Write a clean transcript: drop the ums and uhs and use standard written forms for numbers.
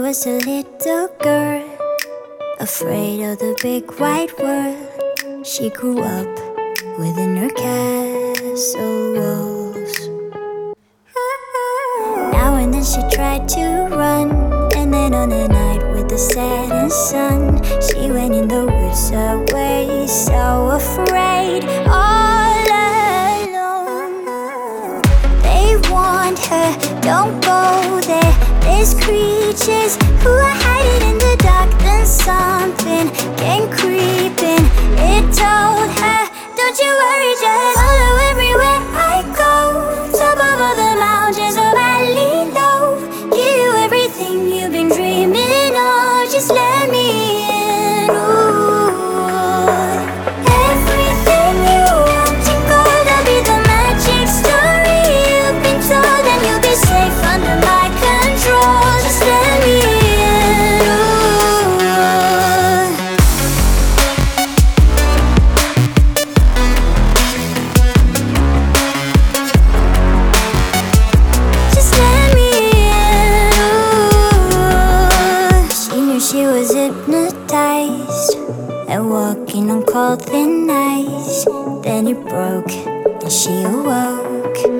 was a little girl, afraid of the big white world. She grew up within her castle walls. Now and then she tried to run, and then on a night with the setting sun, she went in the woods away, so afraid, all alone. They warned her, don't go there, there's creatures who are hiding in the dark. Then something came creeping, it told her, don't you worry, just follow everywhere I go. Top of all the mountains, a valley low, give you everything you've been dreaming of, just let me in. Ooh. Everything you want to go, there'll be the magic story you've been told, and you'll be safe under my control, just let me in. She was hypnotized and walking on cold thin ice. Then it broke and she awoke.